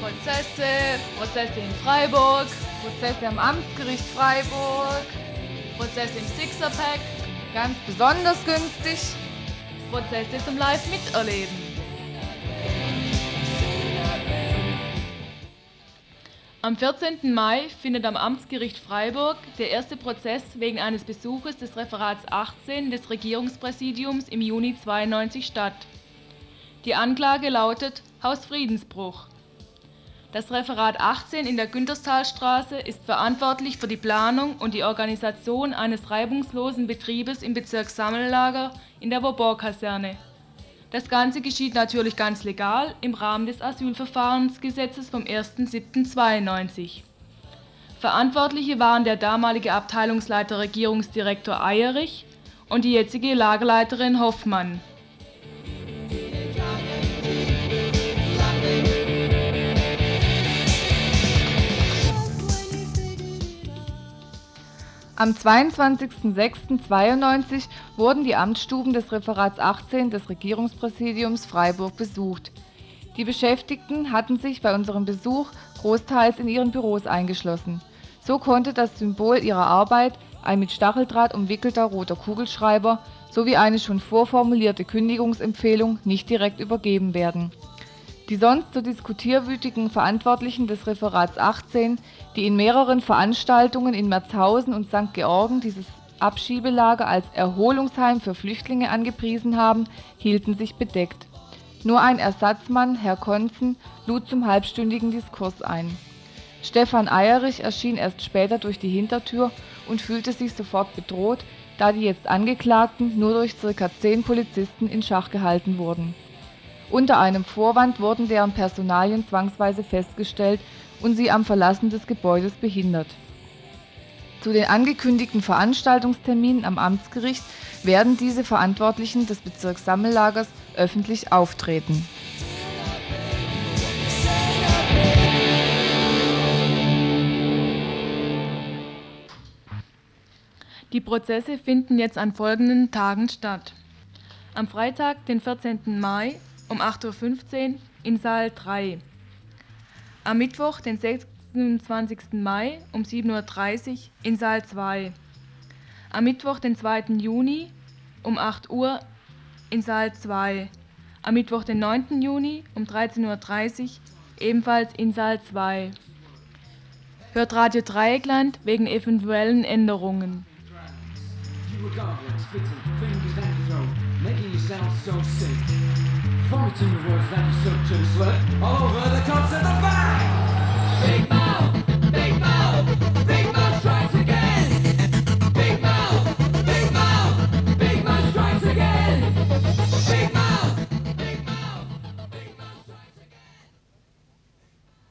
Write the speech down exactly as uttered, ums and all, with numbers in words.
Prozesse, Prozesse in Freiburg, Prozesse am Amtsgericht Freiburg, Prozesse im Sixerpack, ganz besonders günstig, Prozesse zum Live-Miterleben. Am vierzehnten Mai findet am Amtsgericht Freiburg der erste Prozess wegen eines Besuches des Referats achtzehn des Regierungspräsidiums im Juni zweiundneunzig statt. Die Anklage lautet Hausfriedensbruch. Das Referat achtzehn in der Günterstalstraße ist verantwortlich für die Planung und die Organisation eines reibungslosen Betriebes im Bezirk Sammellager in der Vauban-Kaserne. Das Ganze geschieht natürlich ganz legal im Rahmen des Asylverfahrensgesetzes vom ersten siebten zweiundneunzig. Verantwortliche waren der damalige Abteilungsleiter Regierungsdirektor Eyerich und die jetzige Lagerleiterin Hoffmann. Am zweiundzwanzigsten sechsten zweiundneunzig wurden die Amtsstuben des Referats achtzehn des Regierungspräsidiums Freiburg besucht. Die Beschäftigten hatten sich bei unserem Besuch großteils in ihren Büros eingeschlossen. So konnte das Symbol ihrer Arbeit, ein mit Stacheldraht umwickelter roter Kugelschreiber, sowie eine schon vorformulierte Kündigungsempfehlung nicht direkt übergeben werden. Die sonst so diskutierwütigen Verantwortlichen des Referats achtzehn, die in mehreren Veranstaltungen in Merzhausen und Sankt Georgen dieses Abschiebelager als Erholungsheim für Flüchtlinge angepriesen haben, hielten sich bedeckt. Nur ein Ersatzmann, Herr Konzen, lud zum halbstündigen Diskurs ein. Stefan Eyerich erschien erst später durch die Hintertür und fühlte sich sofort bedroht, da die jetzt Angeklagten nur durch ca. zehn Polizisten in Schach gehalten wurden. Unter einem Vorwand wurden deren Personalien zwangsweise festgestellt und sie am Verlassen des Gebäudes behindert. Zu den angekündigten Veranstaltungsterminen am Amtsgericht werden diese Verantwortlichen des Bezirks Sammellagers öffentlich auftreten. Die Prozesse finden jetzt an folgenden Tagen statt. Am Freitag, den vierzehnten Mai, um acht Uhr fünfzehn in Saal drei. Am Mittwoch, den sechsundzwanzigsten Mai um sieben Uhr dreißig in Saal zwei. Am Mittwoch, den zweiten Juni um acht Uhr in Saal zwei. Am Mittwoch, den neunten Juni um dreizehn Uhr dreißig ebenfalls in Saal zwei. Hört Radio Dreieckland wegen eventuellen Änderungen. Vomiting the words that you subject slur all over the concept of